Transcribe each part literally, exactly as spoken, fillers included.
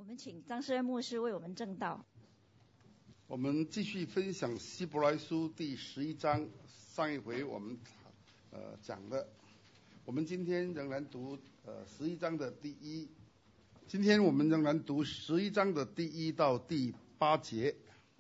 们请张诗恩牧师为我们证道。 我们继续分享希伯来书第十一章，上一回我们呃讲的，我们今天仍然读呃十一章的第一，今天我们仍然读十一章的第一到第八节，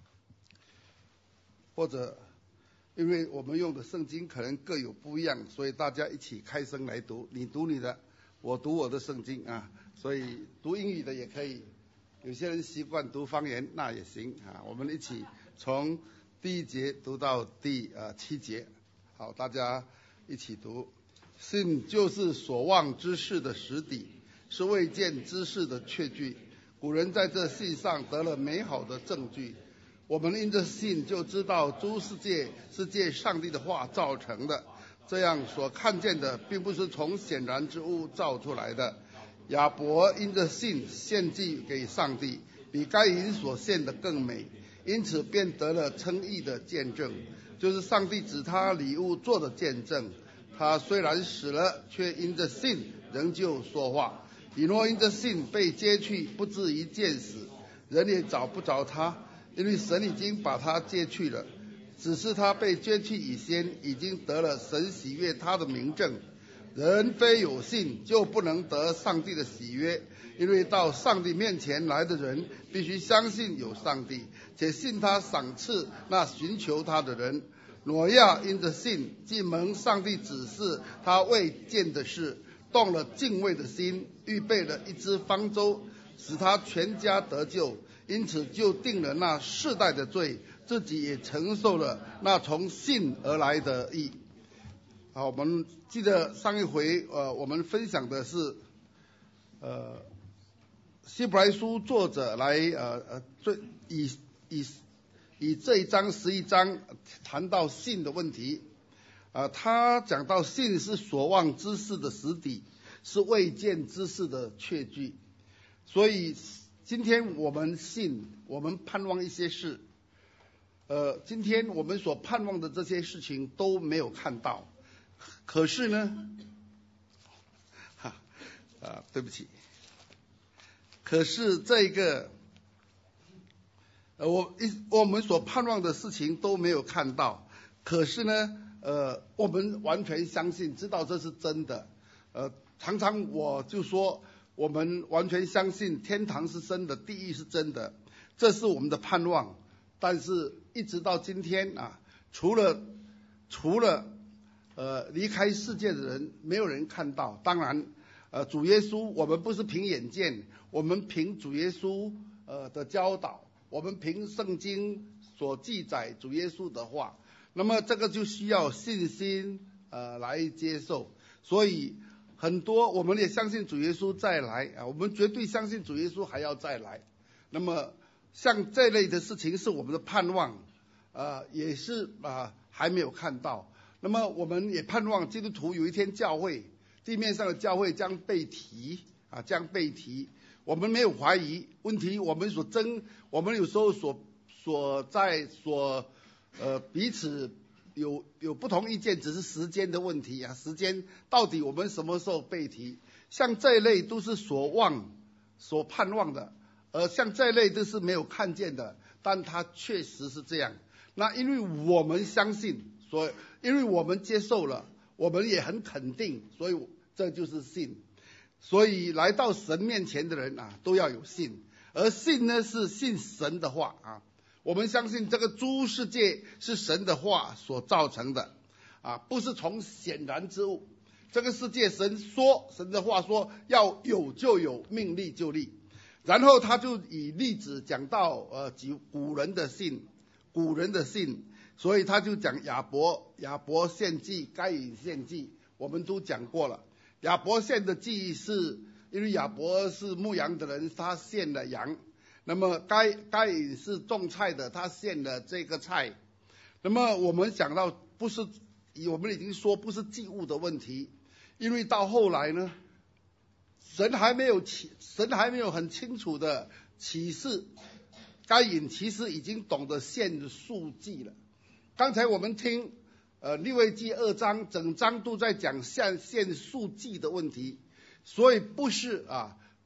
或者因为我们用的圣经可能各有不一样，所以大家一起开声来读，你读你的，我读我的圣经啊，所以读英语的也可以。有些人习惯读方言，那也行啊。我们一起从第一节读到第呃七节，好，大家一起读。信就是所望之事的实底，是未见之事的确据。古人在这信上得了美好的证据。我们因着信就知道诸世界是借上帝的话造成的，这样所看见的并不是从显然之物造出来的。亚伯因着信献祭给上帝，比该隐所献的更美，因此便得了称义的见证，就是上帝指他礼物做的见证。他虽然死了，却因着信仍旧说话。以诺因着信被接去，不至于见死，人也找不着他，因为神已经把他接去了。只是他被接去以先，已经得了神喜悦他的明证。人非有信，就不能得上帝的喜悦，因为到上帝面前来的人，必须相信有上帝，且信他赏赐那寻求他的人。挪亚因着信，既蒙上帝指示他未见的事，动了敬畏的心，预备了一只方舟，使他全家得救，因此就定了那世代的罪，自己也承受了那从信而来的义。好，我们记得上一回呃，我们分享的是呃希伯来书作者来呃呃最以以以这一章十一章谈到信的问题，呃他讲到信是所望之事的实底，是未见之事的确据。所以今天我们信，我们盼望一些事，呃今天我们所盼望的这些事情都没有看到。可是呢，哈啊，对不起。可是这个，呃，我一我们所盼望的事情都没有看到。可是呢，呃，我们完全相信，知道这是真的。呃，常常我就说，我们完全相信天堂是真的，地狱是真的，这是我们的盼望。但是，一直到今天啊，除了除了呃，离开世界的人，没有人看到。当然，呃，主耶稣，我们不是凭眼见，我们凭主耶稣呃的教导，我们凭圣经所记载主耶稣的话。那么这个就需要信心呃来接受。所以很多我们也相信主耶稣再来啊，我们绝对相信主耶稣还要再来。那么像这类的事情是我们的盼望，呃，也是啊、呃、还没有看到。那么我们也盼望基督徒有一天教会地面上的教会将被提啊，将被提。我们没有怀疑，问题我们所争，我们有时候所所在所呃彼此有有不同意见，只是时间的问题啊，时间到底我们什么时候被提？像这一类都是所望所盼望的，而像这一类都是没有看见的，但它确实是这样。那因为我们相信。所以，因为我们接受了，我们也很肯定，所以这就是信。所以来到神面前的人啊，都要有信。而信呢，是信神的话啊。我们相信这个诸世界是神的话所造成的啊，不是从显然之物。这个世界神说，神的话说要有就有，命立就立。然后他就以例子讲到呃古人的信，古人的信。所以他就讲亚伯，亚伯献祭，该隐献祭，我们都讲过了。亚伯献的祭是因为亚伯是牧羊的人，他献了羊。那么该该隐是种菜的，他献了这个菜。那么我们讲到不是，我们已经说不是祭物的问题，因为到后来呢，神还没有启，神还没有很清楚的启示，该隐其实已经懂得献素祭了。刚才我们听呃利未记二章，整章都在讲献献素祭的问题，所以不是啊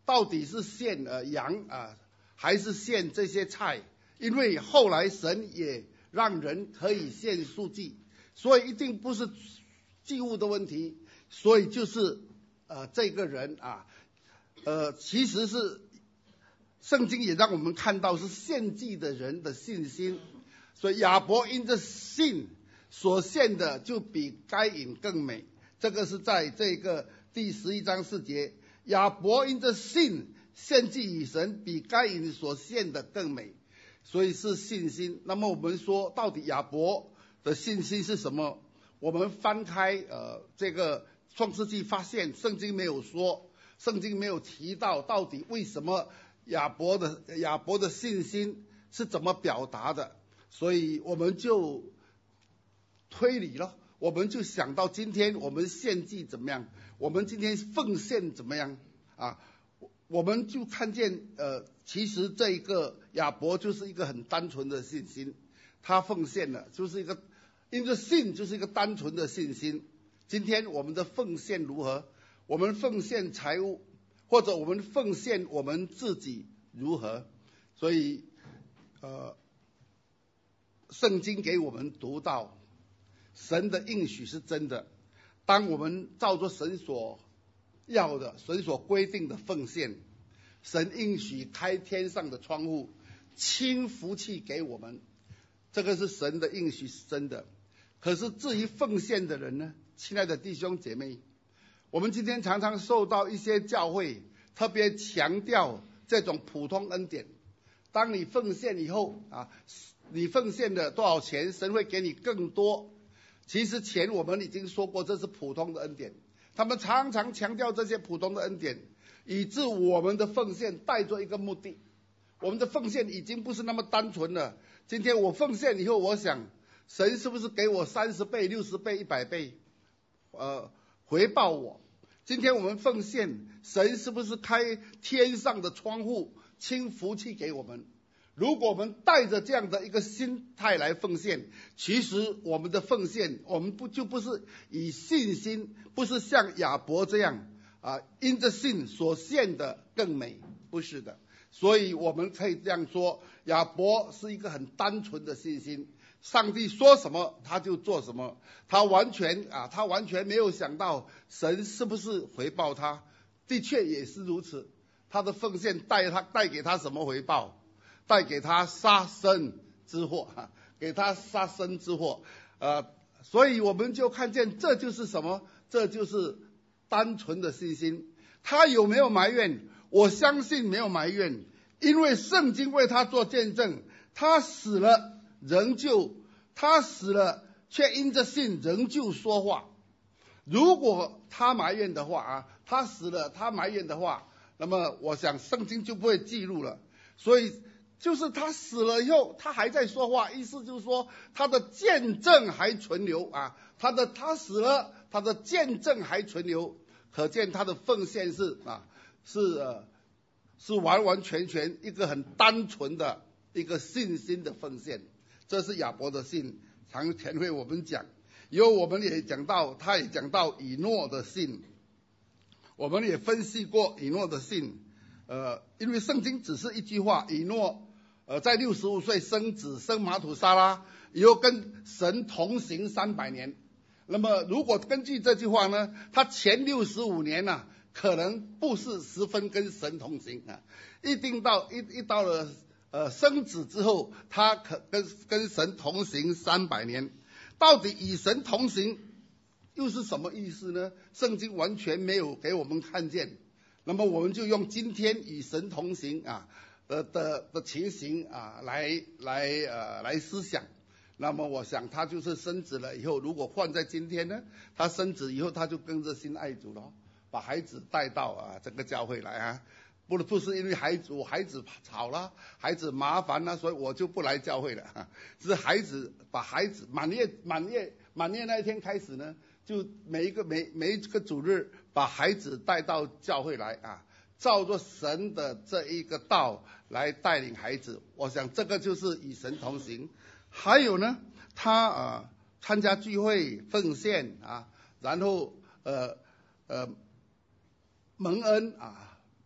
到底是献呃羊啊，还是献这些菜？因为后来神也让人可以献素祭，所以一定不是祭物的问题，所以就是呃这个人啊，呃其实是圣经也让我们看到是献祭的人的信心，所以亚伯因着信所献的就比该隐更美。这个是在这个第十一章四节，亚伯因着信献祭与神，比该隐所献的更美，所以是信心。那么我们说，到底亚伯的信心是什么？我们翻开呃这个创世纪，发现圣经没有说，圣经没有提到到底为什么亚伯的亚伯的信心是怎么表达的，所以我们就推理了。我们就想到今天我们献祭怎么样，我们今天奉献怎么样啊？我们就看见呃，其实这一个亚伯就是一个很单纯的信心，他奉献了，就是一个因着信就是一个单纯的信心。今天我们的奉献如何？我们奉献财物，或者我们奉献我们自己如何？所以呃，圣经给我们读到，神的应许是真的。当我们照着神所要的、神所规定的奉献，神应许开天上的窗户，倾福气给我们，这个是神的应许是真的。可是至于奉献的人呢，亲爱的弟兄姐妹，我们今天常常受到一些教会特别强调这种普通恩典。当你奉献以后啊，你奉献了多少钱，神会给你更多。其实钱我们已经说过，这是普通的恩典。他们常常强调这些普通的恩典，以致我们的奉献带着一个目的。我们的奉献已经不是那么单纯了。今天我奉献以后，我想神是不是给我三十倍、六十倍、一百倍，呃，回报我？今天我们奉献，神是不是开天上的窗户，倾福气给我们？如果我们带着这样的一个心态来奉献，其实我们的奉献，我们不就不是以信心，不是像亚伯这样啊，因着信所献的更美，不是的。所以我们可以这样说，亚伯是一个很单纯的信心，上帝说什么他就做什么，他完全啊，他完全没有想到神是不是回报他。的确也是如此，他的奉献带他带给他什么回报？带给他杀身之祸，给他杀身之祸，呃，所以我们就看见这就是什么？这就是单纯的信心。他有没有埋怨？我相信没有埋怨，因为圣经为他做见证，他死了仍旧，他死了却因着信仍旧说话。如果他埋怨的话啊，他死了他埋怨的话，那么我想圣经就不会记录了。所以就是他死了以后，他还在说话，意思就是说他的见证还存留啊，他的他死了，他的见证还存留，可见他的奉献是啊是呃是完完全全一个很单纯的一个信心的奉献。这是亚伯的信，常前会我们讲，以后我们也讲到，他也讲到以诺的信，我们也分析过以诺的信。呃，因为圣经只是一句话，以诺呃在六十五岁生子，生马土沙拉，以后跟神同行三百年。那么如果根据这句话呢，他前六十五年呢、啊，可能不是十分跟神同行啊，一定到一一到了呃生子之后，他可跟跟神同行三百年。到底与神同行又是什么意思呢？圣经完全没有给我们看见。那么我们就用今天与神同行啊的的的情形啊来来呃来思想。那么我想他就是生子了以后，如果换在今天呢，他生子以后他就跟着信爱主了，把孩子带到啊这个教会来啊，不不是因为孩子我孩子吵了，孩子麻烦了，所以我就不来教会了。啊、是孩子把孩子满月满月满月那一天开始呢，就每一个每每一个主日把孩子带到教会来啊，照着神的这一个道来带领孩子。我想这个就是与神同行。还有呢，他啊参加聚会奉献啊，然后呃呃蒙恩啊，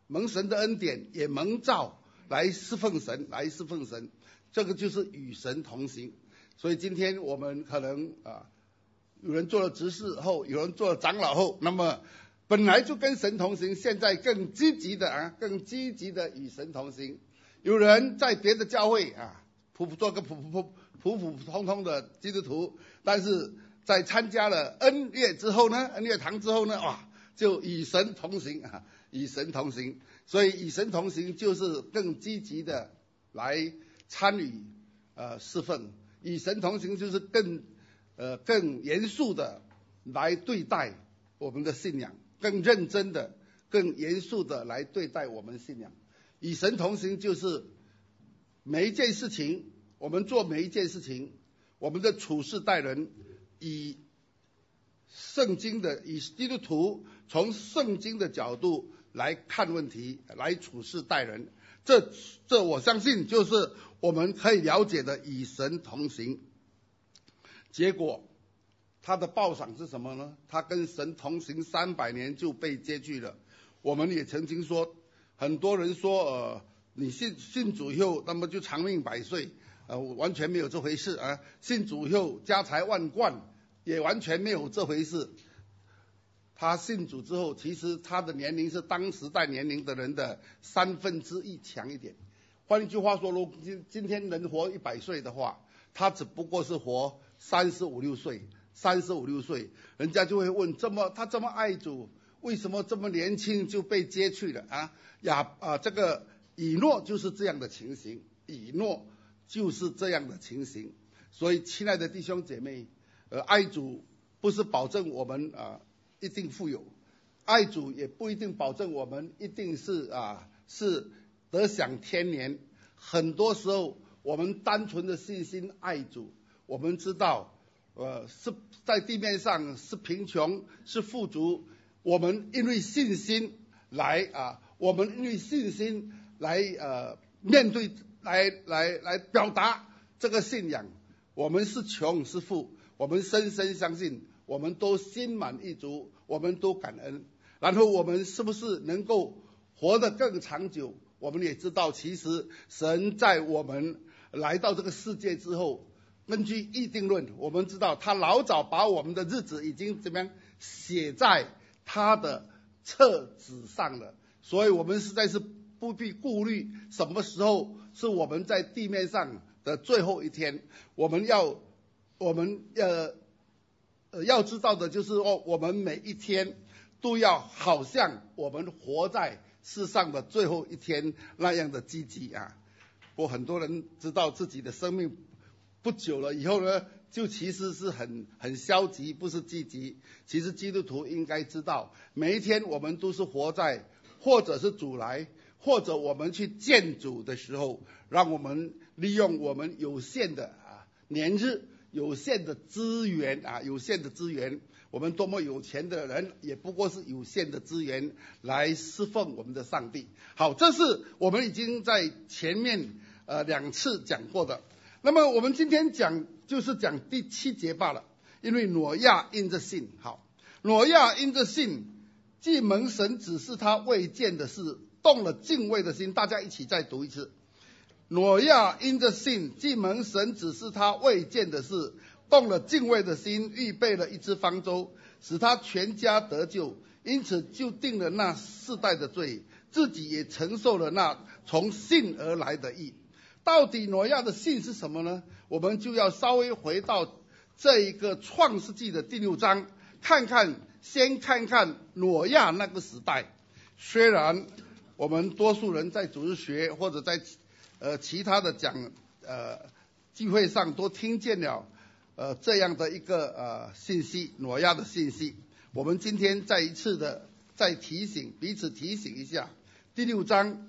蒙神的恩典，也蒙召来侍奉神，来侍奉神，这个就是与神同行。所以今天我们可能啊，有人做了执事后，有人做了长老后，那么本来就跟神同行，现在更积极的啊，更积极的与神同行。有人在别的教会啊，普普做个普普普普普通通的基督徒，但是在参加了恩乐之后呢，恩乐堂之后呢，哇，就与神同行啊，与神同行。所以与神同行就是更积极的来参与呃侍奉，与神同行就是更呃更严肃的来对待我们的信仰，更认真的、更严肃的来对待我们信仰。与神同行就是每一件事情，我们做每一件事情，我们的处事待人，以圣经的以基督徒从圣经的角度来看问题，来处事待人，这这我相信就是我们可以了解的与神同行。结果他的报赏是什么呢？他跟神同行三百年就被接去了。我们也曾经说，很多人说呃你信信主以后，那么就长命百岁，呃完全没有这回事啊！信主以后家财万贯，也完全没有这回事。他信主之后，其实他的年龄是当时代年龄的人的三分之一强一点。换一句话说，如果今今天人活一百岁的话，他只不过是活三十五六岁，三十五六岁，人家就会问：这么他这么爱主，为什么这么年轻就被接去了啊？亚啊，这个以诺就是这样的情形，以诺就是这样的情形。所以，亲爱的弟兄姐妹，呃，爱主不是保证我们啊一定富有，爱主也不一定保证我们一定是啊是得享天年。很多时候，我们单纯的信心爱主，我们知道，呃，是在地面上是贫穷是富足，我们因为信心来啊，我们因为信心来呃面对，来来来表达这个信仰。我们是穷是富，我们深深相信，我们都心满意足，我们都感恩。然后我们是不是能够活得更长久？我们也知道，其实神在我们来到这个世界之后，根据议定论，我们知道他老早把我们的日子已经怎么样写在他的册子上了，所以我们实在是不必顾虑什么时候是我们在地面上的最后一天。我们要我们呃呃要知道的就是哦，我们每一天都要好像我们活在世上的最后一天那样的积极啊。不过很多人知道自己的生命不久了以后呢，就其实是很很消极，不是积极。其实基督徒应该知道，每一天我们都是活在或者是主来，或者我们去见主的时候，让我们利用我们有限的啊年日、有限的资源啊、有限的资源。我们多么有钱的人，也不过是有限的资源来侍奉我们的上帝。好，这是我们已经在前面呃两次讲过的。那么我们今天讲就是讲第七节罢了，因为挪亚因着信。好，挪亚因着信，既蒙神指示他未见的事，动了敬畏的心。大家一起再读一次。挪亚因着信，既蒙神指示他未见的事，动了敬畏的心，预备了一只方舟，使他全家得救，因此就定了那世代的罪，自己也承受了那从信而来的义。到底挪亚的信是什么呢？我们就要稍微回到这一个创世纪的第六章，看看先看看挪亚那个时代。虽然我们多数人在主日学或者在呃其他的讲呃聚会上都听见了呃这样的一个呃信息，挪亚的信息。我们今天再一次的再提醒彼此提醒一下。第六章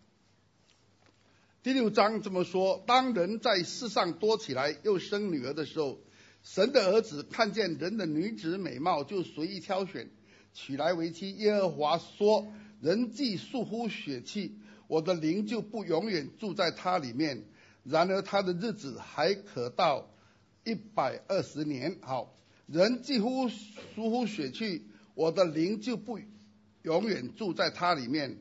第六章这么说：当人在世上多起来，又生女儿的时候，神的儿子看见人的女子美貌，就随意挑选，娶来为妻。耶和华说：人既素乎血气，我的灵就不永远住在他里面。然而他的日子还可到一百二十年。好，人既乎属乎血气，我的灵就不永远住在他里面。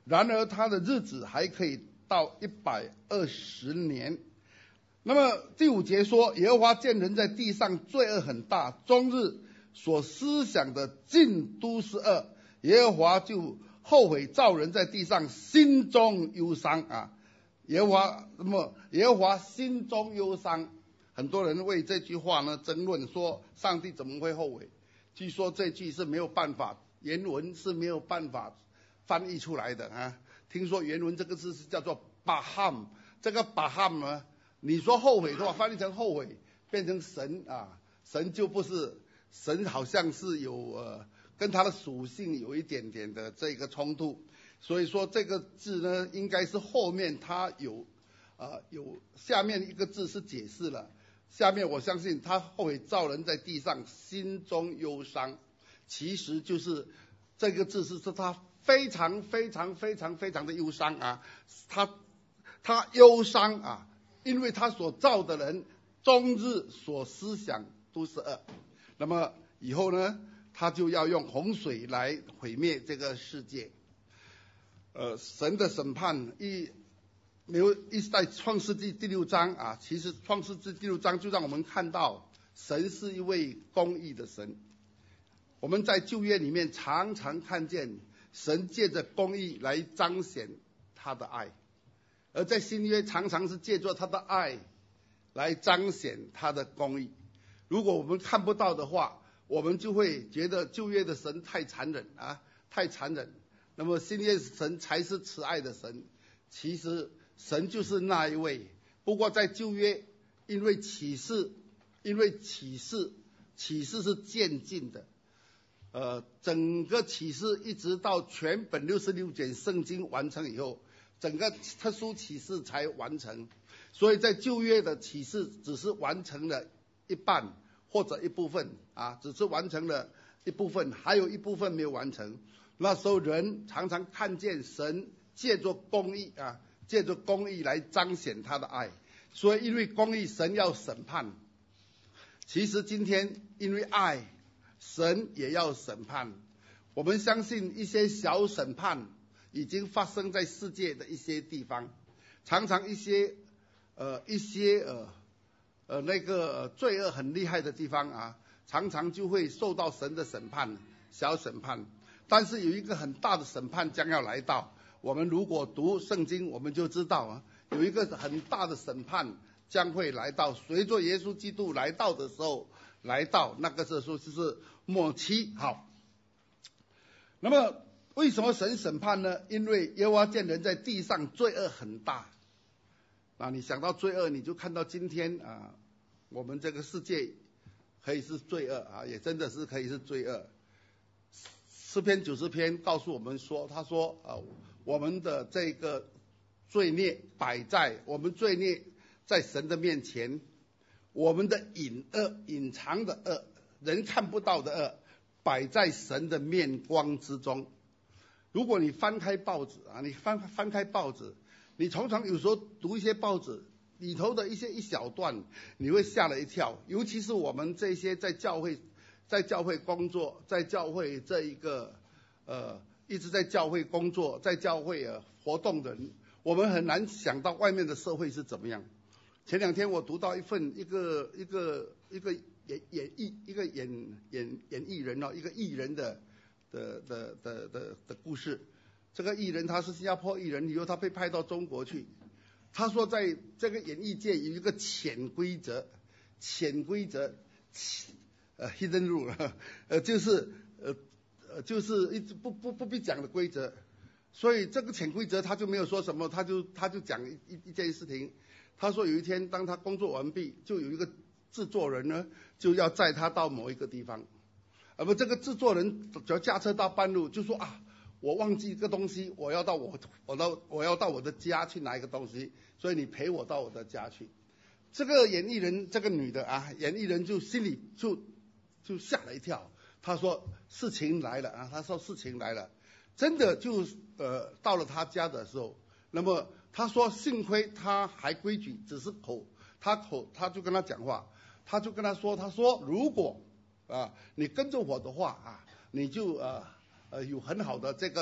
然而他的日子还可以到一百二十年。那么第五节说，耶和华见人在地上罪恶很大，终日所思想的尽都是恶，耶和华就后悔造人在地上，心中忧伤啊。耶和华，那么耶和华心中忧伤，很多人为这句话呢争论，说上帝怎么会后悔？据说这句是没有办法，原文是没有办法翻译出来的啊。听说原文这个字是叫做巴ham，这个巴ham呢，你说后悔的话，翻译成后悔，变成神啊，神就不是神，好像是有呃跟他的属性有一点点的这个冲突，所以说这个字呢，应该是后面他有呃有下面一个字是解释了，下面我相信他后悔造人在地上，心中忧伤，其实就是这个字是说他非常非常非常非常的忧伤啊，他他忧伤啊。因为他所造的人终日所思想都是恶，那么以后呢，他就要用洪水来毁灭这个世界。呃，神的审判一没有一在创世纪第六章啊，其实创世纪第六章就让我们看到神是一位公义的神。我们在旧约里面常常看见神借着公义来彰显他的爱。而在新约常常是借助他的爱来彰显他的公义。如果我们看不到的话，我们就会觉得旧约的神太残忍啊，太残忍。那么新约神才是慈爱的神。其实神就是那一位，不过在旧约，因为启示，因为启示，启示是渐进的。呃，整个启示一直到全本六十六卷圣经完成以后，整个特殊启示才完成，所以在旧约的启示只是完成了一半或者一部分啊，只是完成了一部分，还有一部分没有完成。那时候人常常看见神借着公义啊，借着公义来彰显他的爱，所以因为公义，神要审判。其实今天因为爱，神也要审判。我们相信一些小审判已经发生在世界的一些地方，常常一些呃一些呃呃那个、呃、罪恶很厉害的地方啊，常常就会受到神的审判，小审判。但是有一个很大的审判将要来到，我们如果读圣经，我们就知道啊，有一个很大的审判将会来到，随着耶稣基督来到的时候来到，那个时候就是末期。好，那么为什么神审判呢？因为耶和华见人在地上罪恶很大。啊，你想到罪恶，你就看到今天啊，我们这个世界可以是罪恶啊，也真的是可以是罪恶。诗篇九十篇告诉我们说，他说啊，我们的这个罪孽摆在我们罪孽在神的面前，我们的隐恶、隐藏的恶、人看不到的恶，摆在神的面光之中。如果你翻开报纸啊，你翻翻开报纸，你常常有时候读一些报纸里头的一些一小段，你会吓了一跳。尤其是我们这些在教会、在教会工作、在教会这一个呃一直在教会工作、在教会呃活动的人，我们很难想到外面的社会是怎么样。前两天我读到一份一个一个一个演演艺一个演演演艺人哦，一个艺人的。的的的的的故事，这个艺人他是新加坡艺人，以后他被派到中国去。他说在这个演艺界有一个潜规则，潜规则，呃 hidden rule， 呃就是呃呃就是一直不不不必讲的规则。所以这个潜规则他就没有说什么，他就他就讲一一件事情。他说有一天当他工作完毕，就有一个制作人呢就要载他到某一个地方。而不，这个制作人只要驾车到半路，就说啊，我忘记一个东西，我要到我我到我要到我的家去拿一个东西，所以你陪我到我的家去。这个演艺人，这个女的啊，演艺人就心里就就吓了一跳。他说事情来了啊，他说事情来了，真的就呃到了他家的时候，那么他说幸亏他还规矩，只是口他口他就跟他讲话，他就跟他说，他说如果啊，你跟着我的话啊，你就呃呃有很好的这个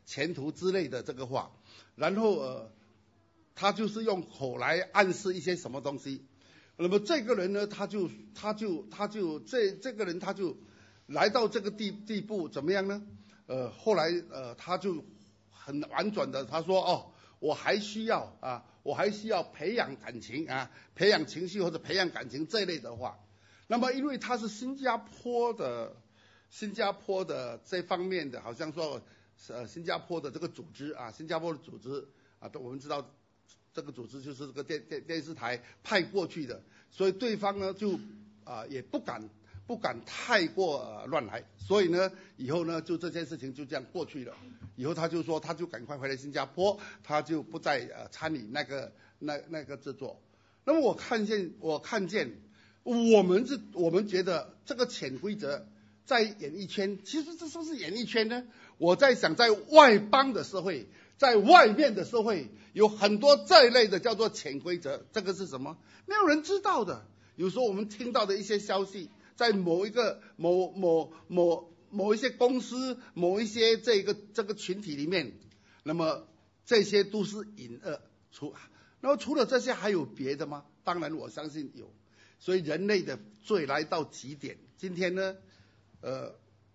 前途之类的这个话，然后呃，他就是用口来暗示一些什么东西。那么这个人呢，他就他就他就这这个人他就来到这个地地步怎么样呢？呃，后来呃，他就很婉转的他说哦，我还需要啊，我还需要培养感情啊，培养情绪或者培养感情这一类的话。那么因为他是新加坡的新加坡的这方面的，好像说呃新加坡的这个组织啊，新加坡的组织啊，我们知道这个组织就是这个电电电视台派过去的，所以对方呢就啊、呃、也不敢不敢太过、呃、乱来，所以呢以后呢就这件事情就这样过去了。以后他就说他就赶快回来新加坡，他就不再呃参与那个那那个制作。那么我看见我看见我们是我们觉得这个潜规则在演艺圈，其实这是不是演艺圈呢？我在想，在外邦的社会，在外面的社会有很多这一类的叫做潜规则。这个是什么？没有人知道的。有时候我们听到的一些消息，在某一个某某某某一些公司，某一些这个这个群体里面，那么这些都是隐恶。除那么除了这些还有别的吗？当然我相信有。所以人类的罪来到极点。今天呢，呃，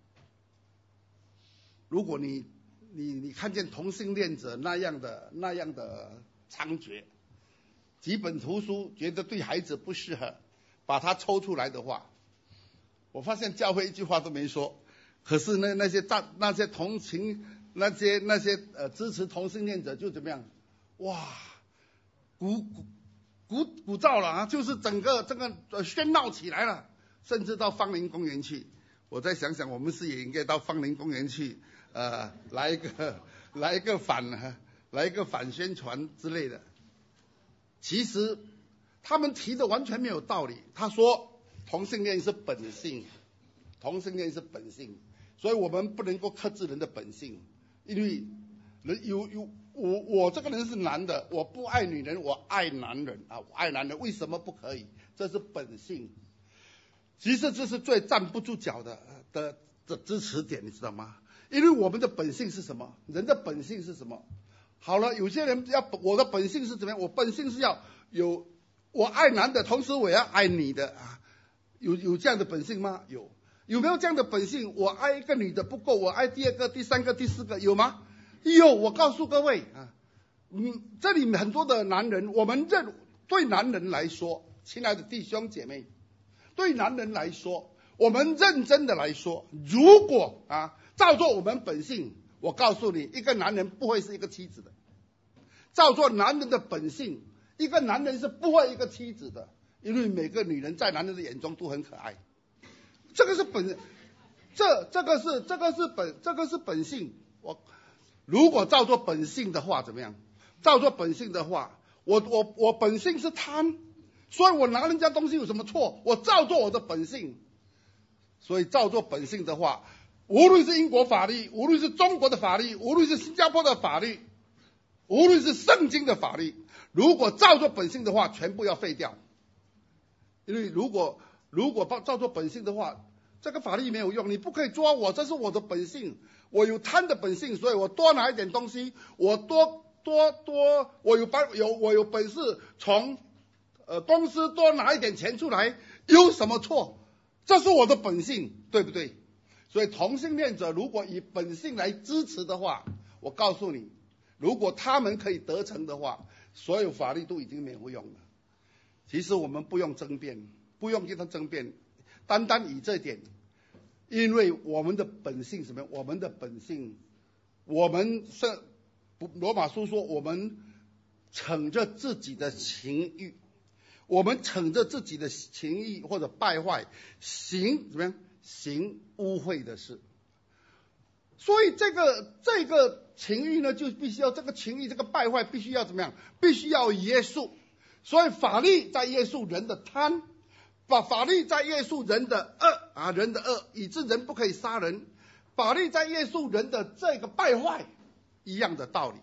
如果你你你看见同性恋者那样的那样的猖獗，几本图书觉得对孩子不适合，把它抽出来的话，我发现教会一句话都没说，可是呢那些赞那些同情那些那些呃支持同性恋者就怎么样？哇，鼓鼓。鼓鼓噪了啊，就是整个这个呃喧闹起来了，甚至到芳林公园去。我再想想，我们是也应该到芳林公园去，呃，来一个来一个反来一个反宣传之类的。其实他们提的完全没有道理。他说同性恋是本性，同性恋是本性，所以我们不能够克制人的本性，因为人有有。我我这个人是男的，我不爱女人，我爱男人啊，我爱男人，为什么不可以？这是本性。其实这是最站不住脚的的的支持点，你知道吗？因为我们的本性是什么？人的本性是什么？好了，有些人要我的本性是怎么样？我本性是要有我爱男的，同时我要爱你的啊，有有这样的本性吗？有。有没有这样的本性？我爱一个女的不够，我爱第二个、第三个、第四个，有吗？有。我告诉各位啊，嗯，这里很多的男人，我们认对男人来说，亲爱的弟兄姐妹，对男人来说，我们认真的来说，如果啊，照做我们本性，我告诉你，一个男人不会是一个妻子的。照做男人的本性，一个男人是不会一个妻子的，因为每个女人在男人的眼中都很可爱。这个是本，这这个是这个是本这个是本性。我。如果照做本性的话，怎么样？照做本性的话，我我我本性是贪，所以我拿人家东西有什么错？我照做我的本性。所以照做本性的话，无论是英国法律，无论是中国的法律，无论是新加坡的法律，无论是圣经的法律，如果照做本性的话，全部要废掉。因为如果如果照做本性的话，这个法律没有用，你不可以抓我，这是我的本性。我有贪的本性，所以我多拿一点东西，我多多多，我有本有我有本事从呃公司多拿一点钱出来，有什么错？这是我的本性，对不对？所以同性恋者如果以本性来支持的话，我告诉你，如果他们可以得逞的话，所有法律都已经没有用了。其实我们不用争辩，不用跟他争辩，单单以这点。因为我们的本性什么？我们的本性，我们是罗马书说，我们逞着自己的情欲，我们逞着自己的情欲或者败坏，行怎么样？行污秽的事。所以这个这个情欲呢，就必须要这个情欲这个败坏必须要怎么样？必须要约束。所以法律在约束人的贪。把法律在约束人的恶啊，人的恶，以致人不可以杀人。法律在约束人的这个败坏，一样的道理。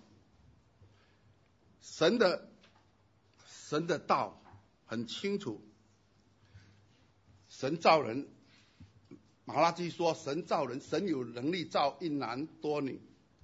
神的神的道很清楚，神造人，马拉基说神造人，神有能力造一男多女。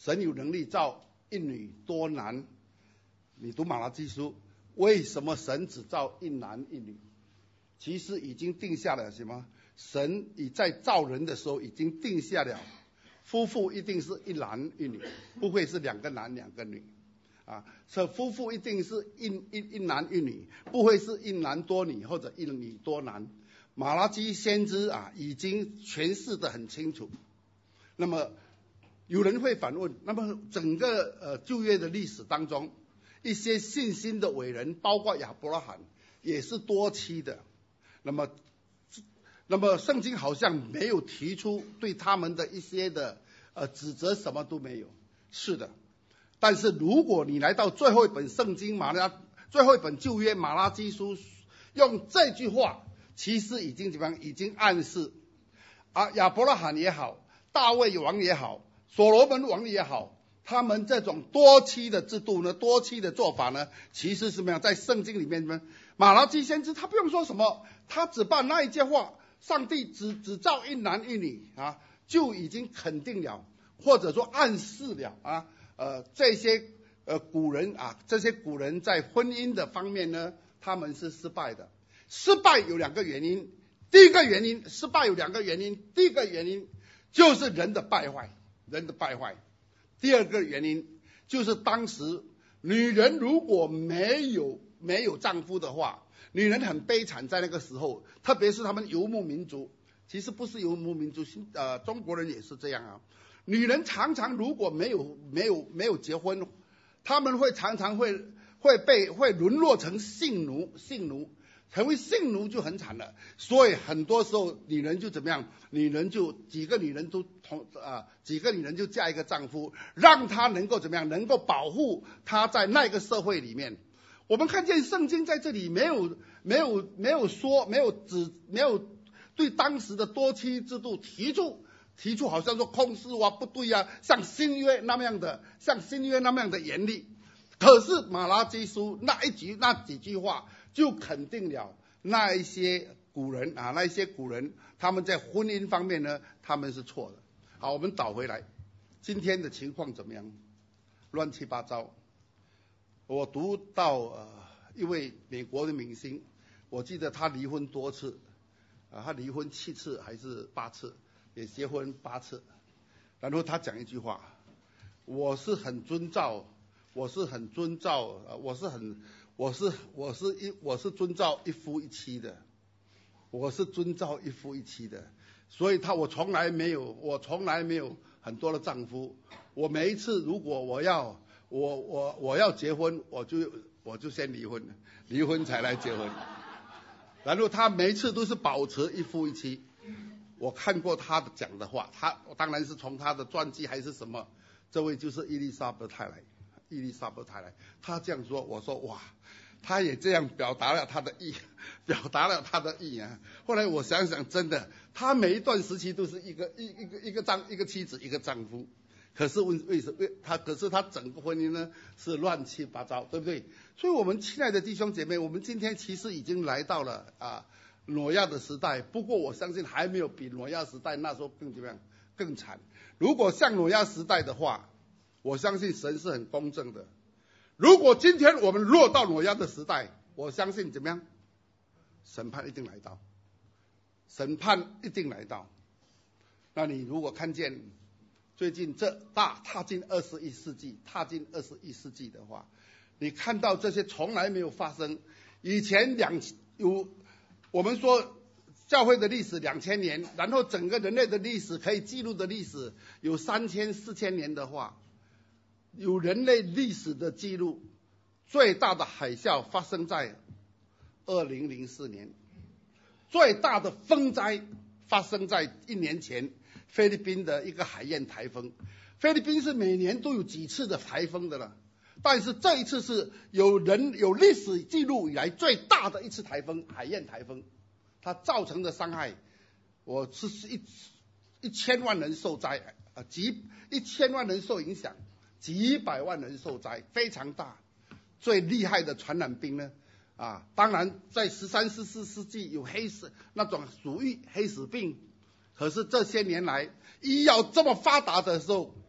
神有能力造一女多男。你读马拉基书，为什么神只造一男一女？其实已经定下了什么？神已在造人的时候已经定下了，夫妇一定是一男一女，不会是两个男两个女啊。所以夫妇一定是一一一男一女，不会是一男多女或者一女多男。马拉基先知啊已经诠释得很清楚。那么有人会反问，那么整个呃旧约的历史当中，一些信心的伟人，包括亚伯拉罕，也是多妻的。那么，那么圣经好像没有提出对他们的一些的呃指责，什么都没有。是的，但是如果你来到最后一本圣经马拉，最后一本旧约马拉基书，用这句话，其实已经怎么样？已经暗示啊，亚伯拉罕也好，大卫王也好，所罗门王也好。他们这种多妻的制度呢，多妻的做法呢，其实是什么样？在圣经里面呢，马拉基先知他不用说什么，他只把那一句话，上帝只只造一男一女啊，就已经肯定了，或者说暗示了啊，呃，这些呃古人啊，这些古人在婚姻的方面呢，他们是失败的。失败有两个原因，第一个原因，失败有两个原因，第一个原因就是人的败坏，人的败坏。第二个原因就是当时女人如果没有没有丈夫的话，女人很悲惨，在那个时候，特别是他们游牧民族，其实不是游牧民族，呃，中国人也是这样啊。女人常常如果没有没有没有结婚，他们会常常会会被会沦落成性奴，性奴。成为性奴就很惨了，所以很多时候女人就怎么样？女人就几个女人都同啊，几个女人就嫁一个丈夫，让她能够怎么样？能够保护她在那个社会里面。我们看见圣经在这里没有没有没有说没有指没有对当时的多妻制度提出提出好像说控诉啊不对啊，像新约那么样的像新约那么样的严厉。可是马拉基书那一句那几句话就肯定了那一些古人啊，那一些古人他们在婚姻方面呢，他们是错的。好，我们倒回来，今天的情况怎么样？乱七八糟。我读到呃一位美国的明星，我记得他离婚多次啊，他离婚七次还是八次，也结婚八次。然后他讲一句话，我是很遵照。我是很遵照，呃，我是很，我是我是一我是遵照一夫一妻的，我是遵照一夫一妻的，所以他我从来没有我从来没有很多的丈夫，我每一次如果我要我我我要结婚，我就我就先离婚，离婚才来结婚，然后他每一次都是保持一夫一妻。我看过他的讲的话，他当然是从他的传记还是什么，这位就是伊丽莎白太太。伊丽莎白太太，她这样说，我说哇，她也这样表达了她的意，表达了她的意啊。后来我想想，真的，她每一段时期都是一个一一个一个丈一个妻子一个丈夫，可是为为什么她可是她整个婚姻呢是乱七八糟，对不对？所以我们亲爱的弟兄姐妹，我们今天其实已经来到了啊挪亚的时代，不过我相信还没有比挪亚时代那时候更怎么样更惨。如果像挪亚时代的话，我相信神是很公正的。如果今天我们落到挪亚的时代，我相信怎么样？审判一定来到，审判一定来到。那你如果看见最近这大踏进二十一世纪，踏进二十一世纪的话，你看到这些从来没有发生，以前两有我们说教会的历史两千年，然后整个人类的历史可以记录的历史有三千四千年的话。有人类历史的记录，最大的海啸发生在二零零四年，最大的风灾发生在一年前，菲律宾的一个海燕台风。菲律宾是每年都有几次的台风的了，但是这一次是有人有历史记录以来最大的一次台风，海燕台风，它造成的伤害，我是一一千万人受灾啊，几一千万人受影响。几百万人受灾，非常大。最厉害的传染病呢，啊，当然在十三、十四世纪有黑死那种鼠疫、黑死病，可是这些年来医药这么发达的时候，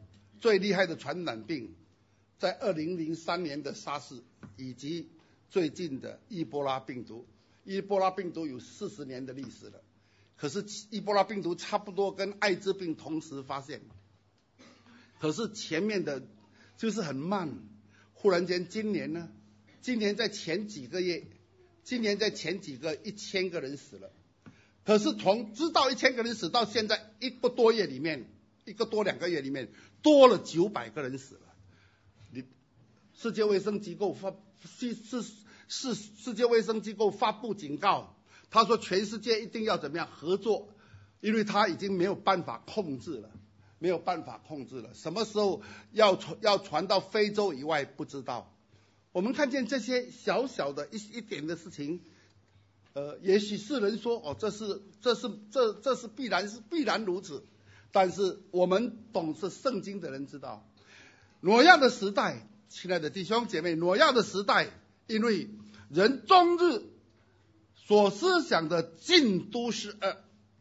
最厉害的传染病，在二零零三年的沙士，以及最近的伊波拉病毒。伊波拉病毒有四十年的历史了，可是伊波拉病毒差不多跟艾滋病同时发现，可是前面的就是很慢。忽然间今年呢，今年在前几个月，今年在前几个一千个人死了，可是从知道一千个人死到现在一个多月里面，一个多两个月里面多了九百个人死了。你世界卫生机构发是是是世界卫生机构发布警告，他说全世界一定要怎么样合作，因为他已经没有办法控制了，没有办法控制了。什么时候要传要传到非洲以外不知道。我们看见这些小小的一一点的事情，呃，也许世人说哦，这是这是这这是必然是必然如此，但是我们懂是圣经的人知道，挪亚的时代，亲爱的弟兄姐妹，挪亚的时代，因为人终日所思想的尽都是恶。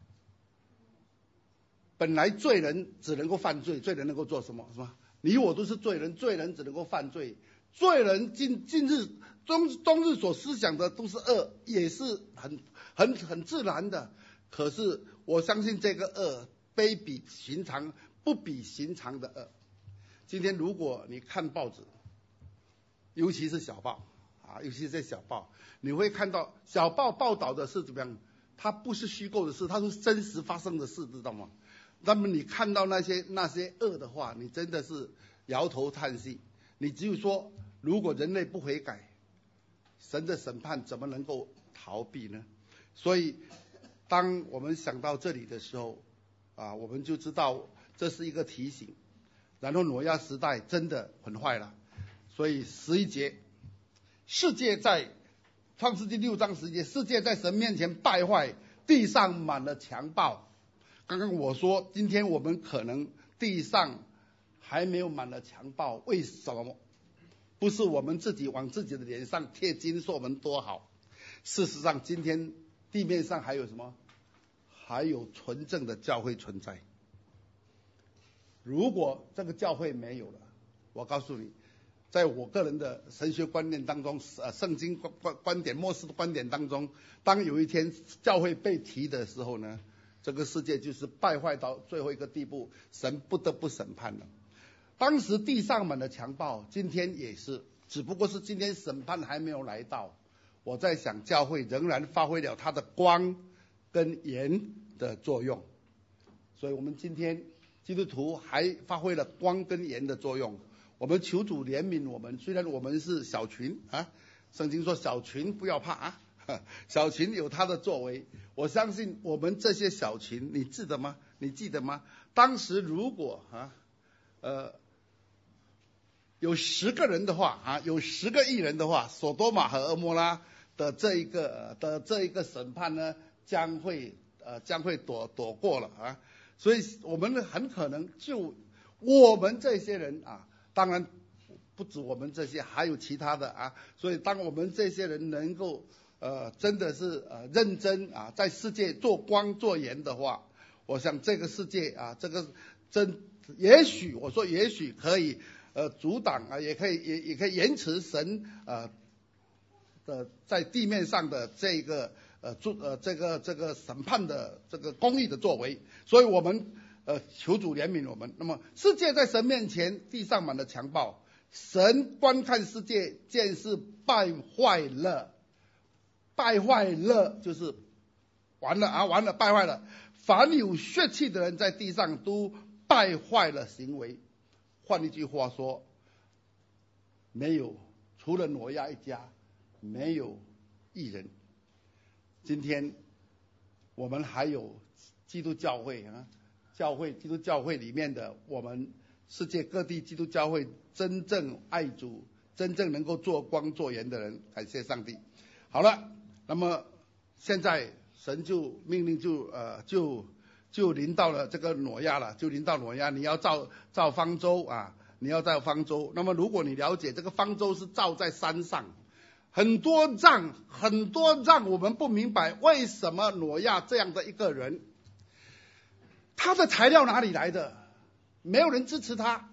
本来罪人只能够犯罪，罪人能够做什么？是吧？你我都是罪人，罪人只能够犯罪。罪人近近日终终日所思想的都是恶，也是很很很自然的。可是我相信这个恶非比寻常，不比寻常的恶。今天如果你看报纸，尤其是小报啊，尤其是小报，你会看到小报报道的是怎么样？它不是虚构的事，它是真实发生的事，知道吗？那么你看到那些那些恶的话，你真的是摇头叹息。你只有说，如果人类不悔改，神的审判怎么能够逃避呢？所以，当我们想到这里的时候，啊，我们就知道这是一个提醒。然后挪亚时代真的很坏了，所以十一节，世界在创世纪六章十节，世界在神面前败坏，地上满了强暴。刚刚我说，今天我们可能地上还没有满了强暴，为什么？不是我们自己往自己的脸上贴金说我们多好，事实上今天地面上还有什么？还有纯正的教会存在。如果这个教会没有了，我告诉你，在我个人的神学观念当中，呃，圣经观观观点、末世的观点当中，当有一天教会被提的时候呢，这个世界就是败坏到最后一个地步，神不得不审判了。当时地上满了强暴，今天也是，只不过是今天审判还没有来到。我在想，教会仍然发挥了它的光跟盐的作用，所以我们今天基督徒还发挥了光跟盐的作用。我们求主怜悯我们，虽然我们是小群啊，圣经说小群不要怕啊，小群有他的作为。我相信我们这些小群，你记得吗？你记得吗？当时如果啊，呃，有十个人的话啊，有十个艺人的话，索多玛和蛾摩拉的这一个的这一个审判呢，将会呃将会躲躲过了啊。所以我们很可能就我们这些人啊，当然不止我们这些，还有其他的啊。所以当我们这些人能够呃真的是呃认真啊，在世界做光做盐的话，我想这个世界啊，这个真也许我说也许可以呃阻挡啊，也可以也也可以延迟神呃的在地面上的这个呃做呃这个这个审判的这个公义的作为。所以我们呃求主怜悯我们。那么世界在神面前，地上满了强暴，神观看世界，见是败坏了，败坏了就是完了啊，完了，败坏了。凡有血气的人在地上都败坏了行为。换一句话说，没有除了挪亚一家，没有义人。今天我们还有基督教会啊，教会基督教会里面的我们世界各地基督教会真正爱主、真正能够做光做盐的人，感谢上帝。好了，那么现在神就命令就呃就就临到了这个挪亚了，就临到挪亚，你要造造方舟啊，你要造方舟。那么如果你了解这个方舟是造在山上，很多让很多让我们不明白为什么挪亚这样的一个人，他的材料哪里来的？没有人支持他。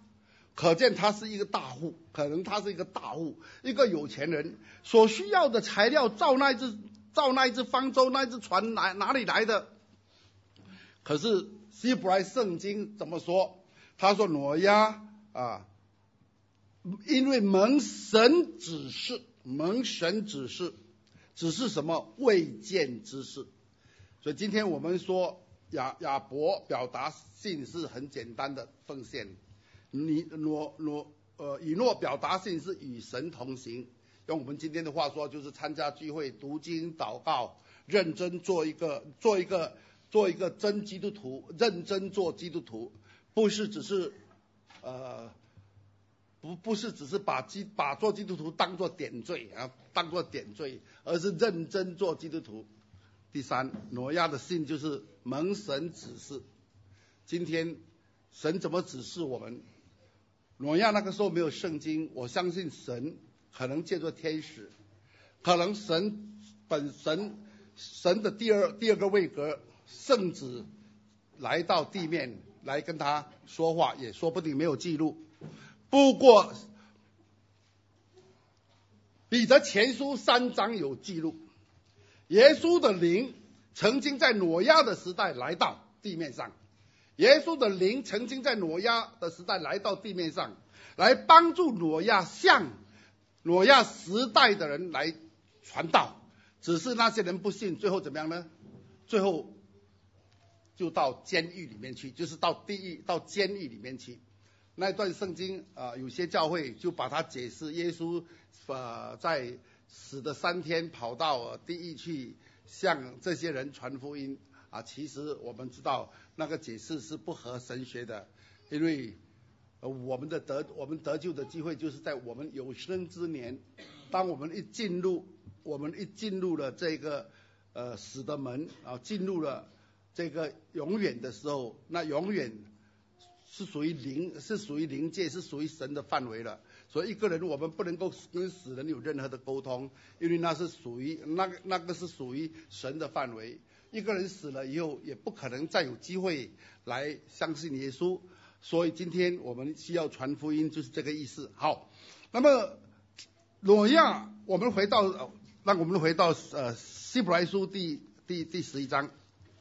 可见他是一个大户，可能他是一个大户，一个有钱人，所需要的材料造那一只造那一只方舟，那一只船哪哪里来的？可是希伯来圣经怎么说？他说挪亚啊，因为蒙神指示，蒙神指示，指示什么？未见之事。所以今天我们说亚亚伯表达信是很简单的奉献，你挪挪呃以诺表达信是与神同行，用我们今天的话说就是参加聚会、读经、祷告，认真做一个做一个做一个真基督徒，认真做基督徒，不是只是呃不不是只是把基把做基督徒当作点缀啊，当作点缀，而是认真做基督徒。第三，挪亚的信就是蒙神指示。今天神怎么指示我们？挪亚那个时候没有圣经，我相信神可能借助天使，可能神本神神的第二第二个位格圣子来到地面来跟他说话，也说不定没有记录。不过彼得前书三章有记录，耶稣的灵曾经在挪亚的时代来到地面上，耶稣的灵曾经在挪亚的时代来到地面上，来帮助挪亚向挪亚时代的人来传道，只是那些人不信，最后怎么样呢？最后就到监狱里面去，就是到地狱到监狱里面去。那段圣经啊、呃，有些教会就把它解释耶稣呃在死的三天跑到地狱去向这些人传福音啊，其实我们知道那个解释是不合神学的，因为呃我们的得我们得救的机会就是在我们有生之年，当我们一进入我们一进入了这个呃死的门啊，进入了这个永远的时候，那永远是属于灵，是属于灵界，是属于神的范围了。所以一个人我们不能够跟死人有任何的沟通，因为那是属于那个那个是属于神的范围。一个人死了以后，也不可能再有机会来相信耶稣。所以今天我们需要传福音，就是这个意思。好，那么挪亚，我们回到，让我们回到呃希伯来书第第第十一章。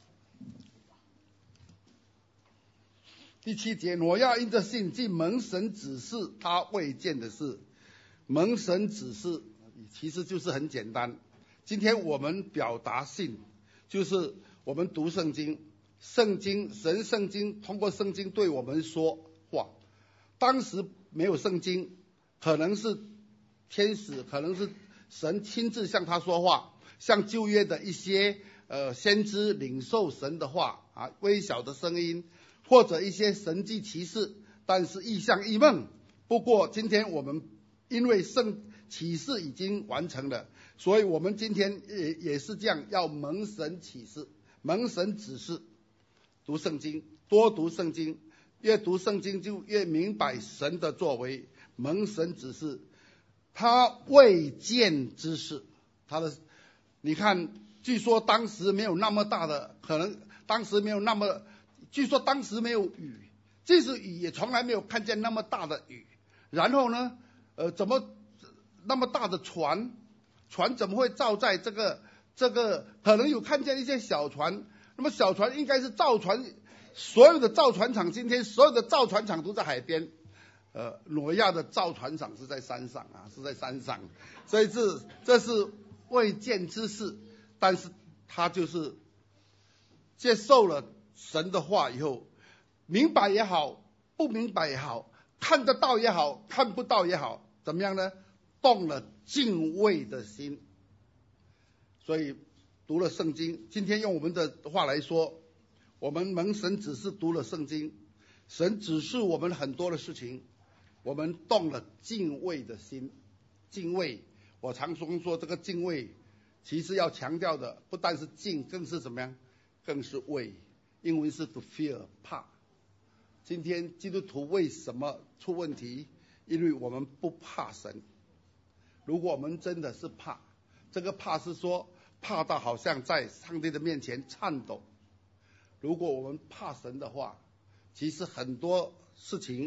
第七节，挪亚因着信，既蒙神指示他未见的事。蒙神指示其实就是很简单。今天我们表达信，就是我们读圣经，圣经神圣经通过圣经对我们说话。当时没有圣经，可能是天使，可能是神亲自向他说话，像旧约的一些呃先知领受神的话啊，微小的声音。或者一些神迹奇事，但是异象异梦。不过今天我们因为圣启示已经完成了，所以我们今天也也是这样，要蒙神启示，蒙神指示，读圣经，多读圣经，越读圣经就越明白神的作为，蒙神指示，他未见之事，他的你看，据说当时没有那么大的，可能当时没有那么。据说当时没有雨，即使雨也从来没有看见那么大的雨。然后呢，呃，怎么那么大的船，船怎么会造在这个这个？可能有看见一些小船，那么小船应该是造船，所有的造船厂今天所有的造船厂都在海边，呃，挪亚的造船厂是在山上啊，是在山上，所以这这是未见之事，但是他就是接受了神的话以后，明白也好，不明白也好，看得到也好，看不到也好，怎么样呢？动了敬畏的心。所以读了圣经，今天用我们的话来说，我们蒙神指示读了圣经，神指示我们很多的事情，我们动了敬畏的心。敬畏，我常说说这个敬畏，其实要强调的不但是敬，更是怎么样？更是畏。英文是 to fear， 怕。今天基督徒为什么出问题？因为我们不怕神。如果我们真的是怕，这个怕是说怕到好像在上帝的面前颤抖。如果我们怕神的话，其实很多事情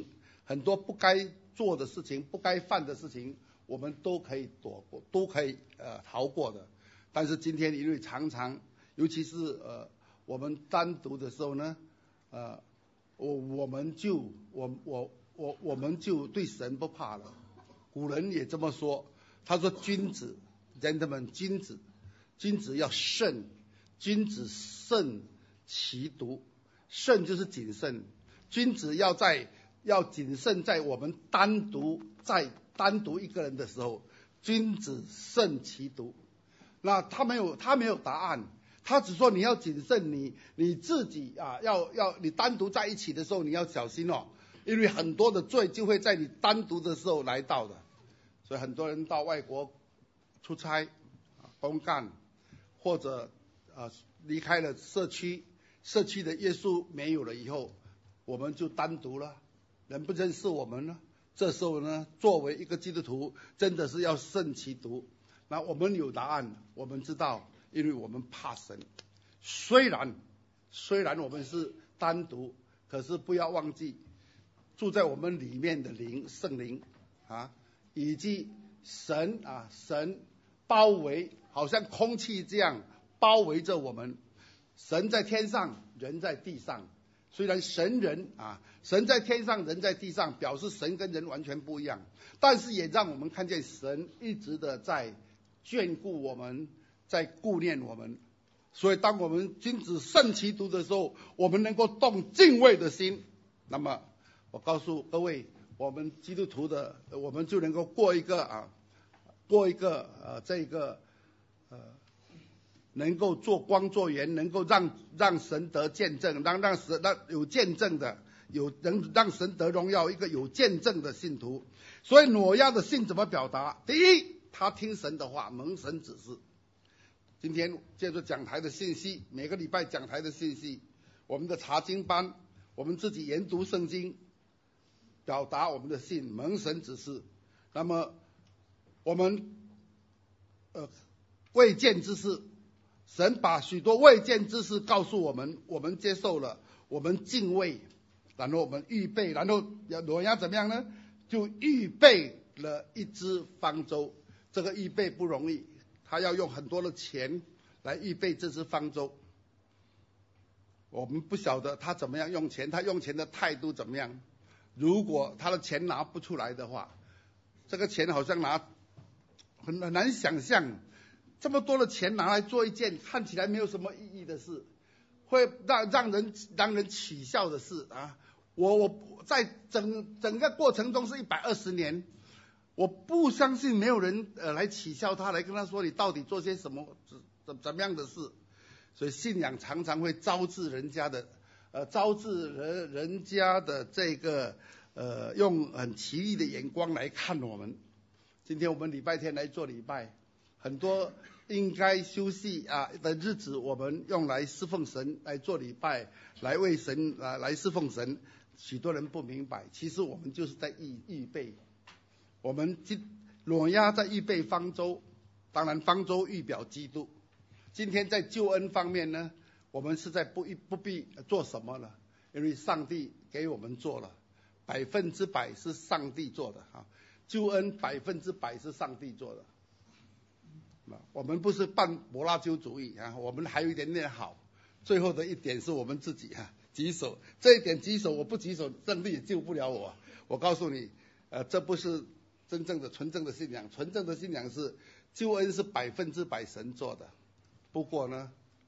很多不该做的事情、不该犯的事情，我们都可以躲过，都可以呃逃过的。但是今天因为常常，尤其是呃我们单独的时候呢，呃我我们就我我我我们就对神不怕了。古人也这么说，他说君子 gentlemen 君子君子要慎，君子慎其独，慎就是谨慎，君子要在要谨慎，在我们单独在单独一个人的时候，君子慎其独。那他没有他没有答案，他只说你要谨慎，你你自己啊要要你单独在一起的时候你要小心哦，因为很多的罪就会在你单独的时候来到的。所以很多人到外国出差、公干，或者呃离开了社区，社区的耶稣没有了以后，我们就单独了，人不认识我们了。这时候呢，作为一个基督徒，真的是要慎其独。那我们有答案，我们知道，因为我们怕神。虽然虽然我们是单独，可是不要忘记住在我们里面的灵，圣灵啊，以及神啊，神包围，好像空气这样包围着我们。神在天上，人在地上。虽然神人啊，神在天上，人在地上，表示神跟人完全不一样，但是也让我们看见神一直的在眷顾我们，在顾念我们。所以当我们君子慎其独的时候，我们能够动敬畏的心。那么我告诉各位，我们基督徒的，我们就能够过一个啊，过一个呃这个呃能够做光做盐，能够让让神得见证，让让神让有见证的，有能让神得荣耀，一个有见证的信徒。所以挪亚的信怎么表达？第一，他听神的话，蒙神指示。今天借着讲台的信息，每个礼拜讲台的信息，我们的查经班，我们自己研读圣经，表达我们的信，蒙神指示。那么我们呃未见之事，神把许多未见之事告诉我们，我们接受了，我们敬畏，然后我们预备，然后挪亚怎么样呢？就预备了一只方舟。这个预备不容易，他要用很多的钱来预备这只方舟。我们不晓得他怎么样用钱，他用钱的态度怎么样。如果他的钱拿不出来的话，这个钱好像拿很很难想象，这么多的钱拿来做一件看起来没有什么意义的事，会让让人让人取笑的事啊！我我在整整个过程中是一百二十年，我不相信没有人呃来取笑他，来跟他说你到底做些什么怎怎么样的事。所以信仰常常会招致人家的呃招致人人家的这个呃用很奇异的眼光来看我们。今天我们礼拜天来做礼拜，很多应该休息啊的日子，我们用来侍奉神，来做礼拜，来为神啊来侍奉神。许多人不明白，其实我们就是在预预备。我们挪亚在预备方舟，当然方舟预表基督。今天在救恩方面呢，我们是在不不必做什么了，因为上帝给我们做了，百分之百是上帝做的啊，救恩百分之百是上帝做的。我们不是办柏拉修主义啊，我们还有一点点好。最后的一点是我们自己啊举手，这一点举手，我不举手，上帝也救不了我。我告诉你，呃，这不是真正的纯正的信仰，纯正的信仰是救恩是百分之百神做的。不过呢，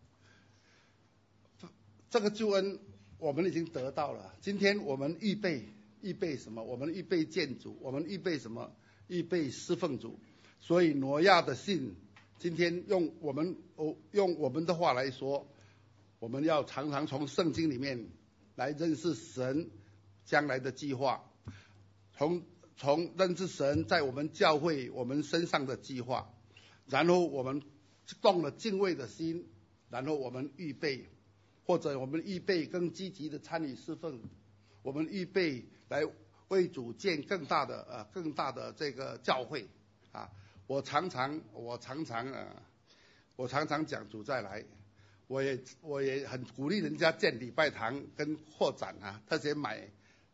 这个救恩我们已经得到了。今天我们预备预备什么？我们预备见主，我们预备什么？预备侍奉主。所以挪亚的信，今天用我们用我们的话来说，我们要常常从圣经里面来认识神将来的计划，从从认识神在我们教会我们身上的计划，然后我们动了敬畏的心，然后我们预备，或者我们预备更积极的参与侍奉，我们预备来为主建更大的呃更大的这个教会啊。我常常我常常呃我常常讲主再来，我也我也很鼓励人家建礼拜堂跟扩展啊，特别买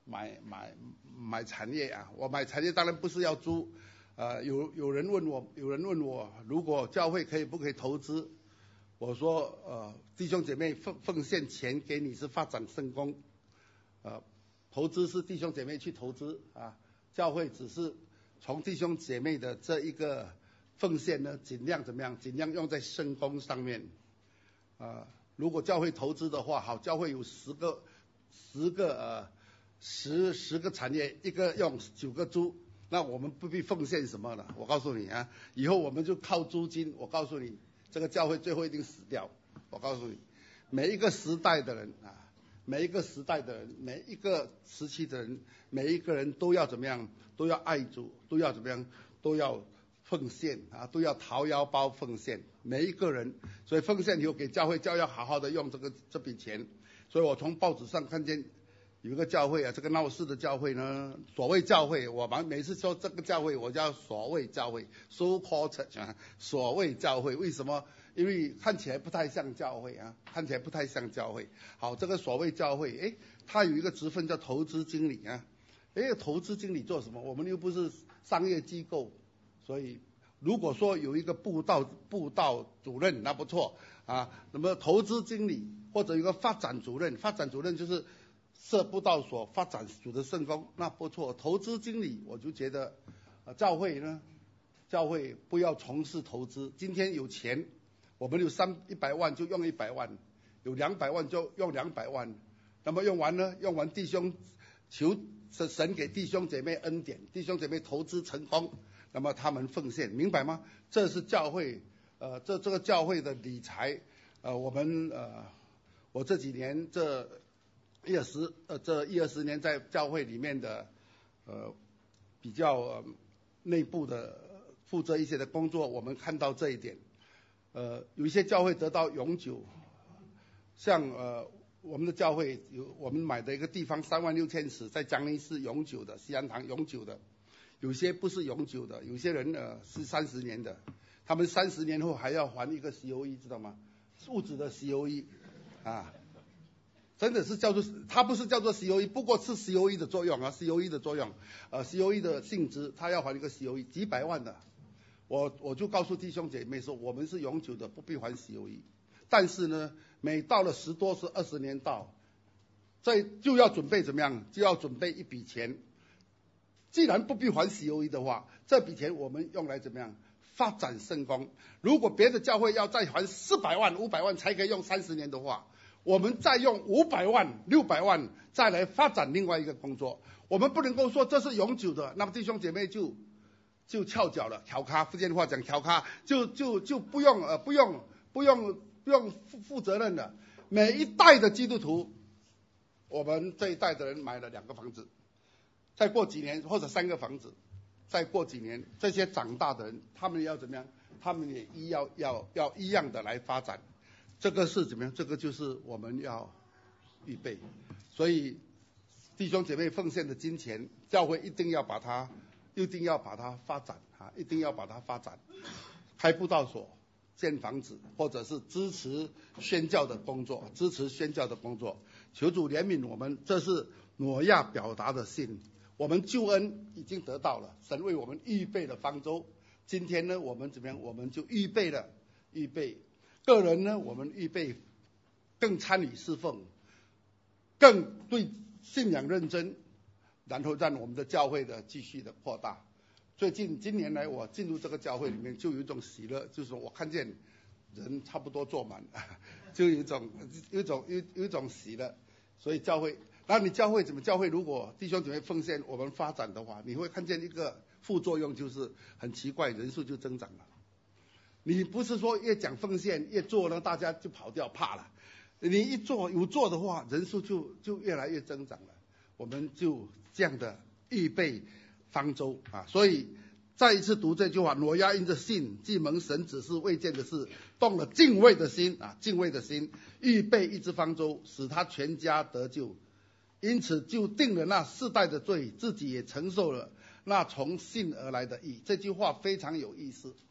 买买买产业啊，我买产业当然不是要租，呃，有有人问我，有人问我，如果教会可以不可以投资？我说，呃，弟兄姐妹奉奉献钱给你是发展圣工，呃，投资是弟兄姐妹去投资啊，教会只是从弟兄姐妹的这一个奉献呢，尽量怎么样？尽量用在圣工上面，啊、呃，如果教会投资的话，好，教会有十个十个呃。十十个产业，一个用九个租，那我们不必奉献什么了。我告诉你啊，以后我们就靠租金。我告诉你，这个教会最后一定死掉。我告诉你，每一个时代的人啊，每一个时代的人，每一个时期的人，每一个人都要怎么样？都要爱主，都要怎么样？都要奉献啊，都要掏腰包奉献。每一个人，所以奉献以后给教会，教会要好好的用这个这笔钱。所以我从报纸上看见。有一个教会啊，这个闹事的教会呢，所谓教会，我们每次说这个教会，我叫所谓教会 ，so called church 啊，所谓教会，为什么？因为看起来不太像教会啊，看起来不太像教会。好，这个所谓教会，诶，它有一个职分叫投资经理啊，诶，投资经理做什么？我们又不是商业机构，所以如果说有一个布道布道主任，那不错啊。那么投资经理或者有个发展主任，发展主任就是。设布道所发展组的圣工，那不错。投资经理，我就觉得，呃，教会呢，教会不要从事投资。今天有钱，我们有三一百万就用一百万，有两百万就用两百万。那么用完呢，用完弟兄求神神给弟兄姐妹恩典，弟兄姐妹投资成功，那么他们奉献，明白吗？这是教会，呃，这这个教会的理财，呃，我们呃，我这几年这。一二十呃，这一二十年在教会里面的呃比较呃内部的负责一些的工作，我们看到这一点。呃，有一些教会得到永久，像呃我们的教会有我们买的一个地方三万六千尺，在江宁是永久的，西安堂永久的，有些不是永久的，有些人呃是三十年的，他们三十年后还要还一个 C O E， 知道吗？物质的 C O E 啊。真的是叫做，它不是叫做 C O E， 不过是 C O E 的作用啊 ，C O E 的作用，呃 ，C O E 的性质，它要还一个 C O E 几百万的，我我就告诉弟兄姐妹说，我们是永久的，不必还 C O E， 但是呢，每到了十多是二十年到，这就要准备怎么样？就要准备一笔钱，既然不必还 C O E 的话，这笔钱我们用来怎么样？发展圣工。如果别的教会要再还四百万、五百万才可以用三十年的话。我们再用五百万、六百万再来发展另外一个工作，我们不能够说这是永久的，那么弟兄姐妹就就翘脚了，调咖，福建话讲调咖，就就就不用呃不用不用不用负负责任了。每一代的基督徒，我们这一代的人买了两个房子，再过几年或者三个房子，再过几年这些长大的人，他们要怎么样？他们也一要要要一样的来发展。这个是怎么样？这个就是我们要预备，所以弟兄姐妹奉献的金钱，教会一定要把它，一定要把它发展啊，一定要把它发展，开布道所、建房子，或者是支持宣教的工作，支持宣教的工作。求主怜悯我们，这是挪亚表达的信。我们救恩已经得到了，神为我们预备了方舟。今天呢，我们怎么样？我们就预备了，预备。个人呢，我们预备更参与侍奉，更对信仰认真，然后让我们的教会的继续的扩大。最近今年来，我进入这个教会里面，就有一种喜乐，就是我看见人差不多坐满，就有一种有一种有有一种喜乐。所以教会，那你教会怎么？教会如果弟兄姐妹奉献，我们发展的话，你会看见一个副作用，就是很奇怪，人数就增长了。你不是说越讲奉献越做呢，大家就跑掉怕了。你一做有做的话，人数就就越来越增长了。我们就这样的预备方舟啊，所以再一次读这句话：挪亚因着信，既蒙神指示未见的事，动了敬畏的心啊，敬畏的心，预备一只方舟，使他全家得救。因此就定了那世代的罪，自己也承受了那从信而来的义。这句话非常有意思。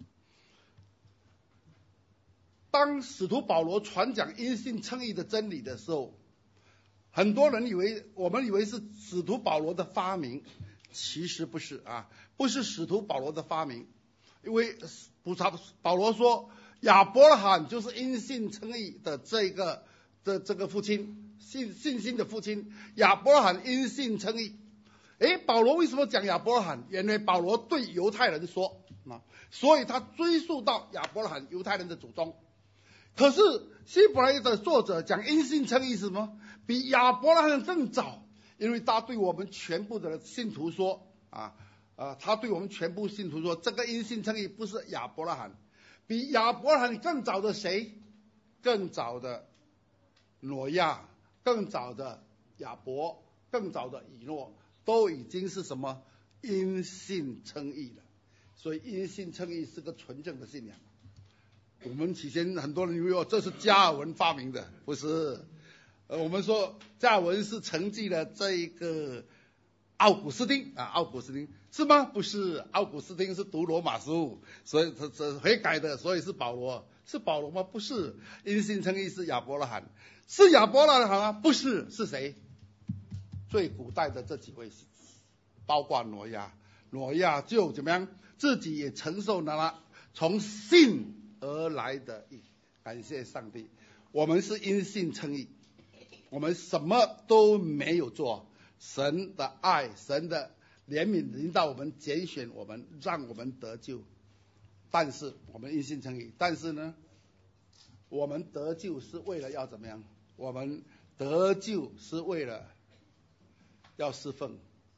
当使徒保罗传讲因信称义的真理的时候， 很多人以为我们以为是使徒保罗的发明，其实不是啊，不是使徒保罗的发明，因为保罗说亚伯拉罕就是因信称义的这个的这个父亲，信信心的父亲，亚伯拉罕因信称义。诶，保罗为什么讲亚伯拉罕？因为保罗对犹太人说啊，所以他追溯到亚伯拉罕犹太人的祖宗。可是希伯来的作者讲因信称义是什么？比亚伯拉罕更早，因为他对我们全部的信徒说啊啊，他对我们全部信徒说，这个因信称义不是亚伯拉罕，比亚伯拉罕更早的谁？更早的挪亚，更早的亚伯，更早的以诺，都已经是什么因信称义了。所以因信称义是个纯正的信仰。我们起先很多人以为哦，这是加尔文发明的，不是。呃，我们说加尔文是承继了这一个奥古斯丁啊，奥古斯丁是吗？不是，奥古斯丁是读罗马书，所以他这悔改的，所以是保罗，是保罗吗？不是，因信称义是亚伯拉罕，是亚伯拉罕吗？不是，是谁？最古代的这几位，包括挪亚，挪亚就怎么样，自己也承受了从信而来的义，感谢上帝，我们是因信称义，我们什么都没有做，神的爱，神的怜悯临到我们，拣选我们，让我们得救。但是我们因信称义，但是呢，我们得救是为了要怎么样？我们得救是为了要侍奉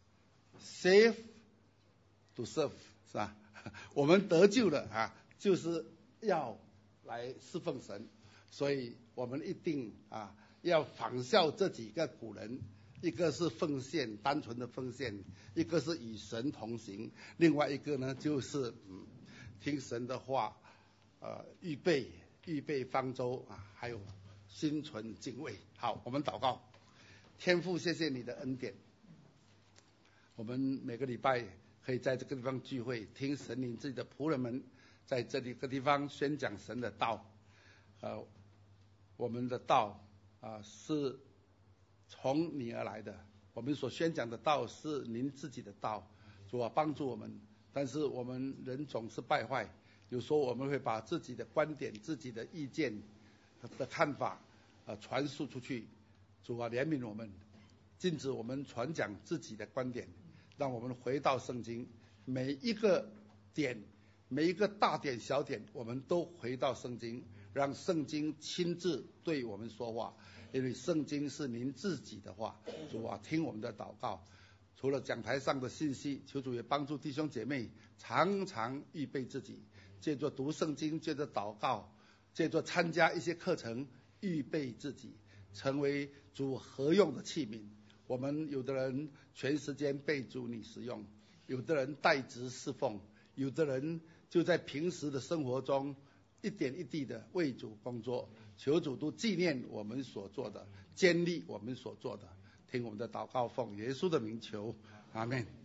，save to serve， 是吧？我们得救了啊，就是要来侍奉神，所以我们一定啊要仿效这几个古人，一个是奉献，单纯的奉献，一个是与神同行，另外一个呢就是嗯听神的话，呃预备预备方舟啊，还有心存敬畏。好，我们祷告，天父，谢谢你的恩典，我们每个礼拜可以在这个地方聚会，听神灵自己的仆人们在这里个地方宣讲神的道。呃，我们的道啊、呃、是从你而来的，我们所宣讲的道是您自己的道，主啊帮助我们。但是我们人总是败坏，有时候我们会把自己的观点、自己的意见的看法呃传输出去，主啊怜悯我们，禁止我们传讲自己的观点，让我们回到圣经，每一个点，每一个大点小点，我们都回到圣经，让圣经亲自对我们说话，因为圣经是您自己的话。主啊，听我们的祷告，除了讲台上的信息，求主也帮助弟兄姐妹常常预备自己，借着读圣经，借着祷告，借着参加一些课程，预备自己成为主合用的器皿。我们有的人全时间被主你使用，有的人代职侍奉，有的人就在平时的生活中一点一滴的为主工作。求主都纪念我们所做的，坚立我们所做的，听我们的祷告，奉耶稣的名求，阿们。